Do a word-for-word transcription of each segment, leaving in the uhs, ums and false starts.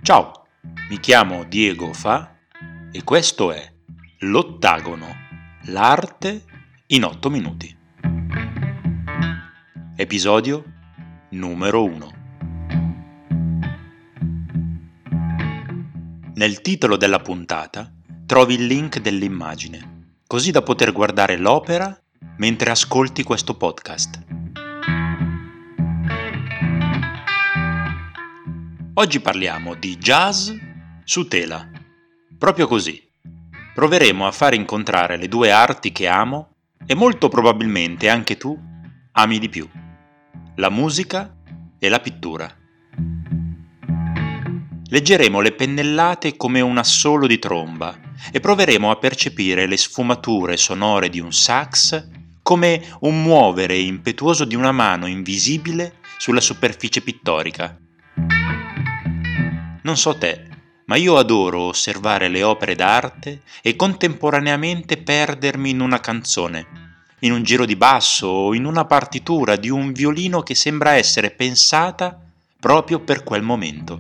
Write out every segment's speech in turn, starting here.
Ciao, mi chiamo Diego Fa e questo è L'Ottagono, l'arte in otto minuti. Episodio numero uno. Nel titolo della puntata trovi il link dell'immagine, così da poter guardare l'opera mentre ascolti questo podcast. Oggi parliamo di jazz su tela. Proprio così. Proveremo a far incontrare le due arti che amo e molto probabilmente anche tu ami di più: la musica e la pittura. Leggeremo le pennellate come un assolo di tromba e proveremo a percepire le sfumature sonore di un sax come un muovere impetuoso di una mano invisibile sulla superficie pittorica. Non so te, ma io adoro osservare le opere d'arte e contemporaneamente perdermi in una canzone, in un giro di basso o in una partitura di un violino che sembra essere pensata proprio per quel momento.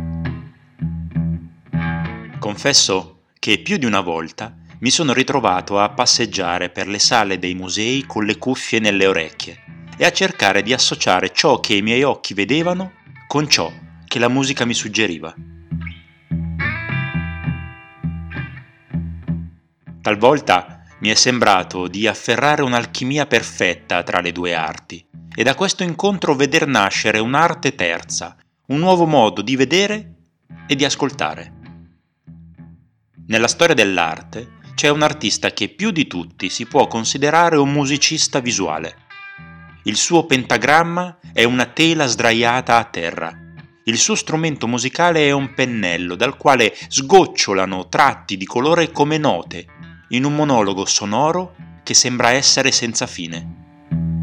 Confesso che più di una volta mi sono ritrovato a passeggiare per le sale dei musei con le cuffie nelle orecchie e a cercare di associare ciò che i miei occhi vedevano con ciò che la musica mi suggeriva. Talvolta mi è sembrato di afferrare un'alchimia perfetta tra le due arti e da questo incontro veder nascere un'arte terza, un nuovo modo di vedere e di ascoltare. Nella storia dell'arte c'è un artista che più di tutti si può considerare un musicista visuale. Il suo pentagramma è una tela sdraiata a terra. Il suo strumento musicale è un pennello dal quale sgocciolano tratti di colore come note in un monologo sonoro che sembra essere senza fine.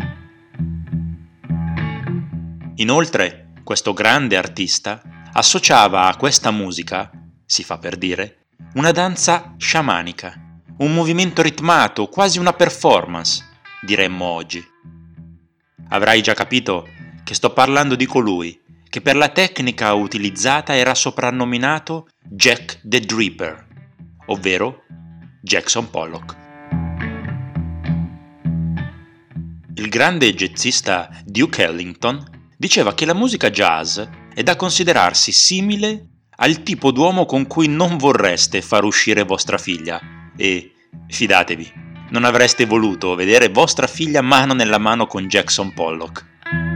Inoltre, questo grande artista associava a questa musica, si fa per dire, una danza sciamanica, un movimento ritmato, quasi una performance, diremmo oggi. Avrai già capito che sto parlando di colui che per la tecnica utilizzata era soprannominato Jack the Dripper, ovvero Jackson Pollock. Il grande jazzista Duke Ellington diceva che la musica jazz è da considerarsi simile al tipo d'uomo con cui non vorreste far uscire vostra figlia e, fidatevi, non avreste voluto vedere vostra figlia mano nella mano con Jackson Pollock.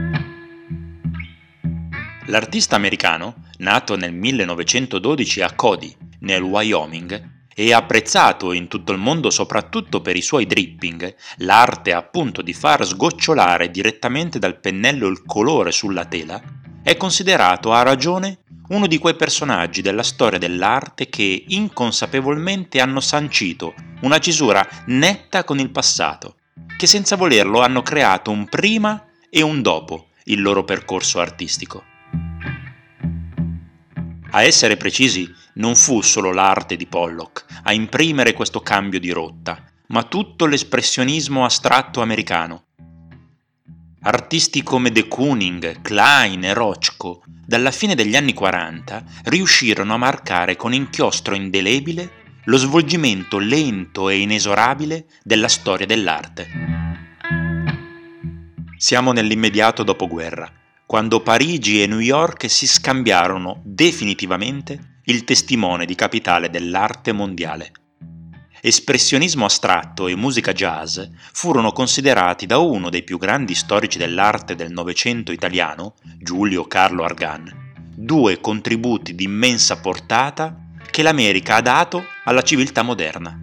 L'artista americano, nato nel millenovecentododici a Cody, nel Wyoming, e apprezzato in tutto il mondo soprattutto per i suoi dripping, l'arte appunto di far sgocciolare direttamente dal pennello il colore sulla tela, è considerato a ragione uno di quei personaggi della storia dell'arte che inconsapevolmente hanno sancito una cisura netta con il passato, che senza volerlo hanno creato un prima e un dopo il loro percorso artistico. A essere precisi, non fu solo l'arte di Pollock a imprimere questo cambio di rotta, ma tutto l'espressionismo astratto americano. Artisti come de Kooning, Klein e Rothko, dalla fine degli anni quaranta, riuscirono a marcare con inchiostro indelebile lo svolgimento lento e inesorabile della storia dell'arte. Siamo nell'immediato dopoguerra, quando Parigi e New York si scambiarono definitivamente il testimone di capitale dell'arte mondiale. Espressionismo astratto e musica jazz furono considerati da uno dei più grandi storici dell'arte del Novecento italiano, Giulio Carlo Argan, due contributi di immensa portata che l'America ha dato alla civiltà moderna.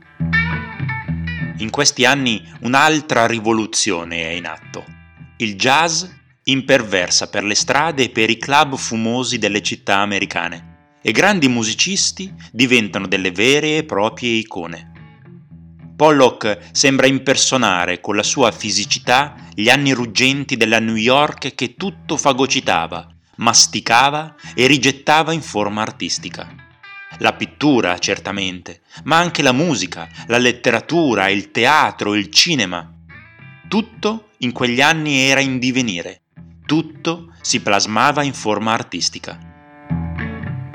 In questi anni un'altra rivoluzione è in atto. Il jazz imperversa per le strade e per i club fumosi delle città americane e grandi musicisti diventano delle vere e proprie icone. Pollock sembra impersonare con la sua fisicità gli anni ruggenti della New York che tutto fagocitava, masticava e rigettava in forma artistica. La pittura, certamente, ma anche la musica, la letteratura, il teatro, il cinema. Tutto in quegli anni era in divenire. Tutto si plasmava in forma artistica.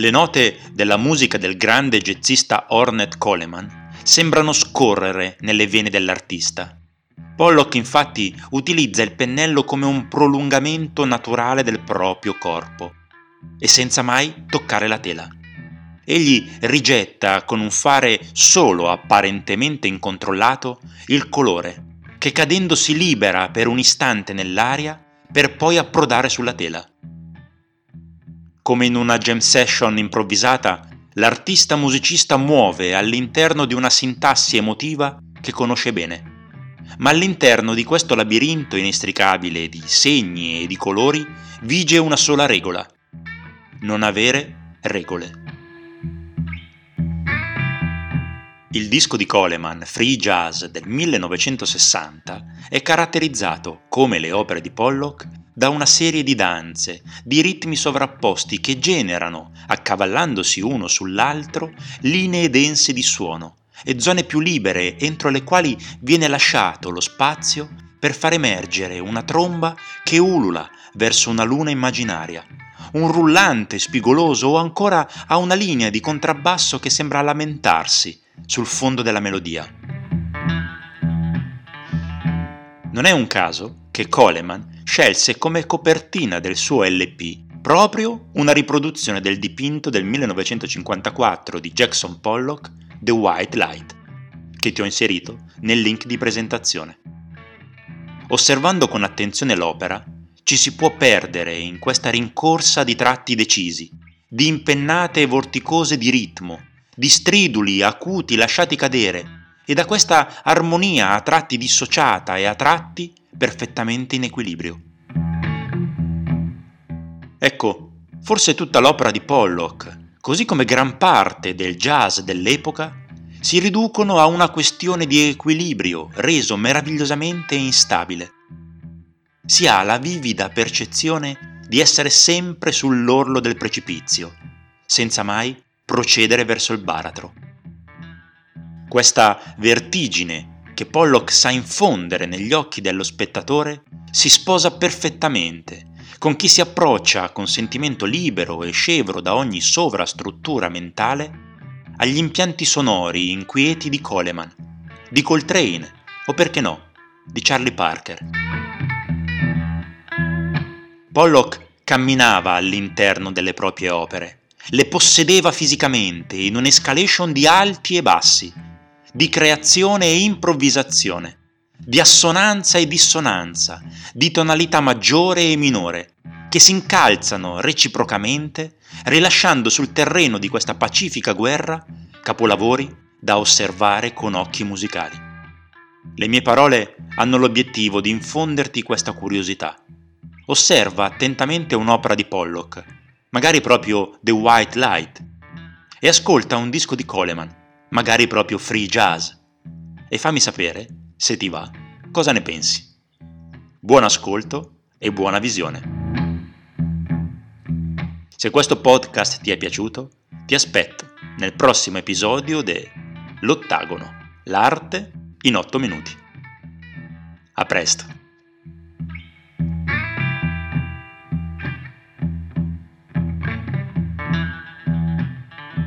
Le note della musica del grande jazzista Ornette Coleman sembrano scorrere nelle vene dell'artista. Pollock infatti utilizza il pennello come un prolungamento naturale del proprio corpo e senza mai toccare la tela. Egli rigetta con un fare solo apparentemente incontrollato il colore, che cadendo si libera per un istante nell'aria per poi approdare sulla tela. Come in una jam session improvvisata, l'artista musicista muove all'interno di una sintassi emotiva che conosce bene. Ma all'interno di questo labirinto inestricabile di segni e di colori vige una sola regola: non avere regole. Il disco di Coleman, Free Jazz del millenovecentosessanta, è caratterizzato, come le opere di Pollock, da una serie di danze, di ritmi sovrapposti che generano, accavallandosi uno sull'altro, linee dense di suono e zone più libere entro le quali viene lasciato lo spazio per far emergere una tromba che ulula verso una luna immaginaria, un rullante spigoloso o ancora a una linea di contrabbasso che sembra lamentarsi sul fondo della melodia. Non è un caso che Coleman scelse come copertina del suo L P proprio una riproduzione del dipinto del millenovecentocinquantaquattro di Jackson Pollock, The White Light, che ti ho inserito nel link di presentazione. Osservando con attenzione l'opera, ci si può perdere in questa rincorsa di tratti decisi, di impennate vorticose di ritmo, di striduli acuti lasciati cadere, e da questa armonia a tratti dissociata e a tratti perfettamente in equilibrio. Ecco, forse tutta l'opera di Pollock, così come gran parte del jazz dell'epoca, si riducono a una questione di equilibrio reso meravigliosamente instabile. Si ha la vivida percezione di essere sempre sull'orlo del precipizio, senza mai procedere verso il baratro. Questa vertigine che Pollock sa infondere negli occhi dello spettatore si sposa perfettamente con chi si approccia con sentimento libero e scevro da ogni sovrastruttura mentale agli impianti sonori inquieti di Coleman, di Coltrane o, perché no, di Charlie Parker. Pollock camminava all'interno delle proprie opere, le possedeva fisicamente in un'escalation di alti e bassi, di creazione e improvvisazione, di assonanza e dissonanza, di tonalità maggiore e minore, che si incalzano reciprocamente, rilasciando sul terreno di questa pacifica guerra capolavori da osservare con occhi musicali. Le mie parole hanno l'obiettivo di infonderti questa curiosità. Osserva attentamente un'opera di Pollock, magari proprio The White Light, e ascolta un disco di Coleman, magari proprio Free Jazz, e fammi sapere, se ti va, cosa ne pensi. Buon ascolto e buona visione. Se questo podcast ti è piaciuto, ti aspetto nel prossimo episodio de L'Ottagono, l'arte in otto minuti. A presto.